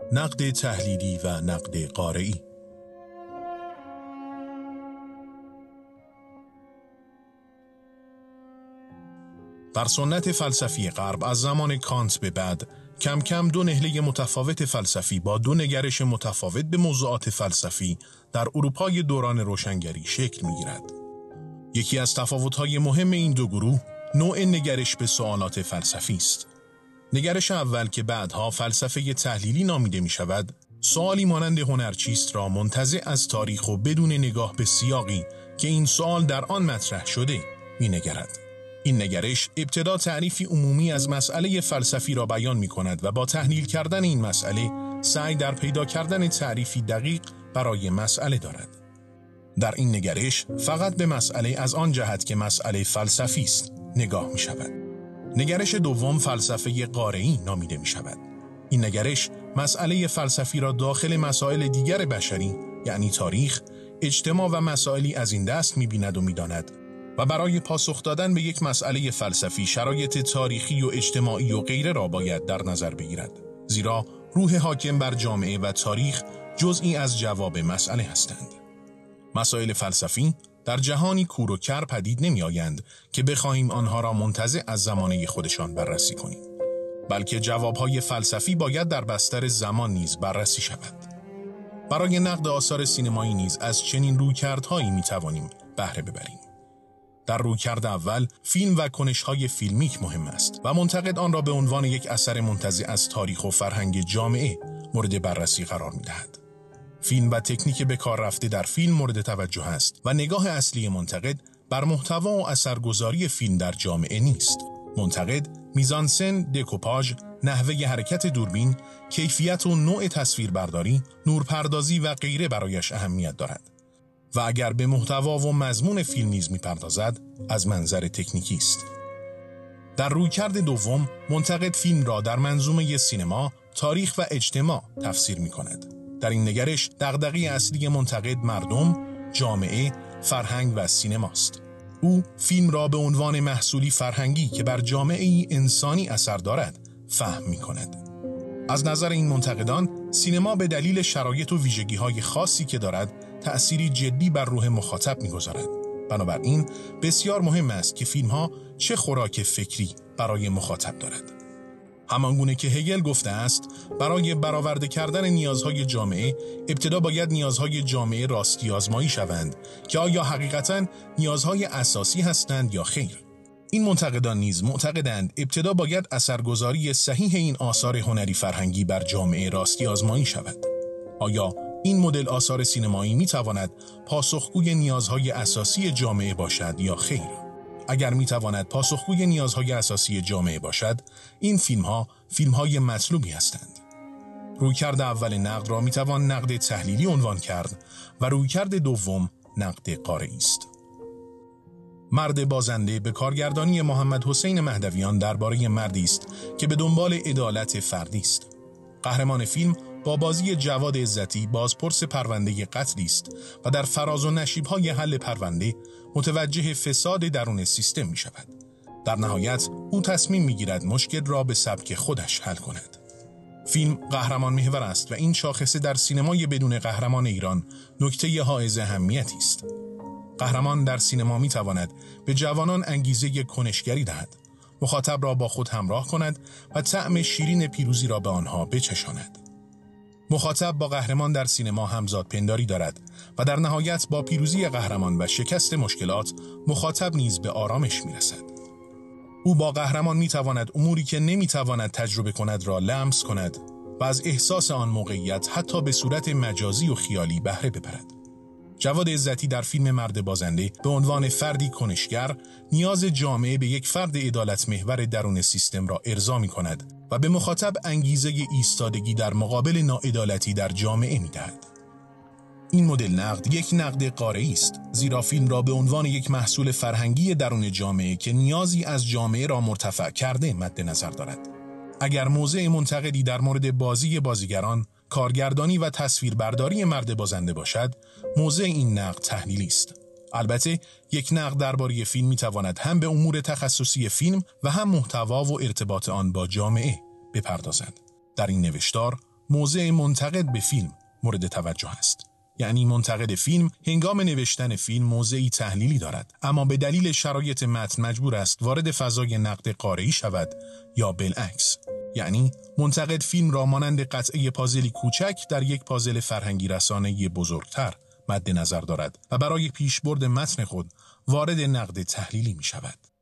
نقد تحلیلی و نقد قارئی. در سنت فلسفی غرب از زمان کانت به بعد کم کم دو نهله متفاوت فلسفی با دو نگرش متفاوت به موضوعات فلسفی در اروپای دوران روشنگری شکل می‌گیرد. یکی از تفاوت‌های مهم این دو گروه نوع نگرش به سوالات فلسفی است. نگرش اول که بعدها فلسفه تحلیلی نامیده می‌شود، سوالی مانند هنر چیست را منتزع از تاریخ و بدون نگاه به سیاقی که این سوال در آن مطرح شده می‌نگرد. این نگرش ابتدا تعریفی عمومی از مسئله فلسفی را بیان می‌کند و با تحلیل کردن این مسئله سعی در پیدا کردن تعریفی دقیق برای مسئله دارد. در این نگرش فقط به مسئله از آن جهت که مسئله فلسفی است نگاه می‌شود. نگرش دوم فلسفه قارئی نامیده می‌شود. این نگرش مسئله فلسفی را داخل مسائل دیگر بشری یعنی تاریخ، اجتماع و مسائلی از این دست می‌بیند و می‌داند و برای پاسخ دادن به یک مسئله فلسفی شرایط تاریخی و اجتماعی و غیره را باید در نظر بگیرد، زیرا روح حاکم بر جامعه و تاریخ جزئی از جواب مسئله هستند. مسائل فلسفی در جهانی کور و کر پدید نمی آیند که بخواهیم آنها را منتزع از زمانه خودشان بررسی کنیم، بلکه جوابهای فلسفی باید در بستر زمان نیز بررسی شود. برای نقد آثار سینمایی نیز از چنین رویکردهایی می توانیم بهره ببریم. در رویکرد اول فیلم و کنش‌های فیلمیک مهم است و منتقد آن را به عنوان یک اثر منتزع از تاریخ و فرهنگ جامعه مورد بررسی قرار می‌دهد. فیلم و تکنیک به کار رفته در فیلم مورد توجه است و نگاه اصلی منتقد بر محتوا و اثرگذاری فیلم در جامعه نیست. منتقد میزانسن، دکوپاژ، نحوه حرکت دوربین، کیفیت و نوع تصویربرداری، نورپردازی و غیره برایش اهمیت دارد. و اگر به محتوا و مضمون فیلم نیز می‌پردازد، از منظر تکنیکی است. در رویکرد دوم، منتقد فیلم را در منظومه سینما، تاریخ و اجتماع تفسیر می‌کند. در این نگرش، دغدغه اصلی منتقد مردم، جامعه، فرهنگ و سینماست. او فیلم را به عنوان محصولی فرهنگی که بر جامعه‌ای انسانی اثر دارد، فهم می‌کند. از نظر این منتقدان، سینما به دلیل شرایط و ویژگی‌های خاصی که دارد، تأثیری جدی بر روح مخاطب می‌گذارد. بنابراین بسیار مهم است که فیلم‌ها چه خوراک فکری برای مخاطب دارد. همانگونه که هگل گفته است، برای برآورده کردن نیازهای جامعه، ابتدا باید نیازهای جامعه راستی آزمایی شوند که آیا حقیقتاً نیازهای اساسی هستند یا خیر. این منتقدان نیز معتقدند ابتدا باید اثرگذاری صحیح این آثار هنری فرهنگی بر جامعه راستی آزمایی شود. آیا این مدل آثار سینمایی میتواند پاسخگوی نیازهای اساسی جامعه باشد یا خیر؟ اگر میتواند پاسخگوی نیازهای اساسی جامعه باشد، این فیلم‌های مطلوبی هستند. رویکرد اول نقد را میتوان نقد تحلیلی عنوان کرد و رویکرد دوم نقد قارئی است. مرد بازنده به کارگردانی محمد حسین مهدویان درباره مردی است که به دنبال عدالت فردی است. قهرمان فیلم با بازی جواد عزتی بازپرس پرونده قتلی است و در فراز و نشیب‌های حل پرونده متوجه فساد درون سیستم می شود. در نهایت او تصمیم می گیرد مشکل را به سبک خودش حل کند. فیلم قهرمان محور است و این شاخصه در سینمای بدون قهرمان ایران نکته حائز اهمیتی است. قهرمان در سینما می تواند به جوانان انگیزه کنشگری دهد، مخاطب را با خود همراه کند و طعم شیرین پیروزی را به آنها بچشاند. مخاطب با قهرمان در سینما همزاد پنداری دارد و در نهایت با پیروزی قهرمان و شکست مشکلات مخاطب نیز به آرامش می‌رسد. او با قهرمان می‌تواند اموری که نمی‌تواند تجربه کند را لمس کند و از احساس آن موقعیت حتی به صورت مجازی و خیالی بهره ببرد. جواد عزتی در فیلم مرد بازنده به عنوان فردی کنشگر نیاز جامعه به یک فرد عدالت محور درون سیستم را ارضا می‌کند و به مخاطب انگیزه ایستادگی در مقابل ناعدالتی در جامعه می‌دهد. این مدل نقد یک نقد قارئی است، زیرا فیلم را به عنوان یک محصول فرهنگی درون جامعه که نیازی از جامعه را مرتفع کرده مد نظر دارد. اگر موضع منتقدی در مورد بازی بازیگران، کارگردانی و تصویربرداری مرد بازنده باشد، موضع این نقد تحلیلی است. البته یک نقد درباره فیلم می‌تواند هم به امور تخصصی فیلم و هم محتوا و ارتباط آن با جامعه بپردازد. در این نوشتار موضع منتقد به فیلم مورد توجه است. یعنی منتقد فیلم هنگام نوشتن فیلم موضعی تحلیلی دارد، اما به دلیل شرایط متن مجبور است وارد فضای نقد قارئی شود یا بالعکس. یعنی منتقد فیلم را مانند قطعه پازلی کوچک در یک پازل فرهنگی رسانه‌ای بزرگتر مد نظر دارد و برای پیشبرد متن خود وارد نقد تحلیلی می شود.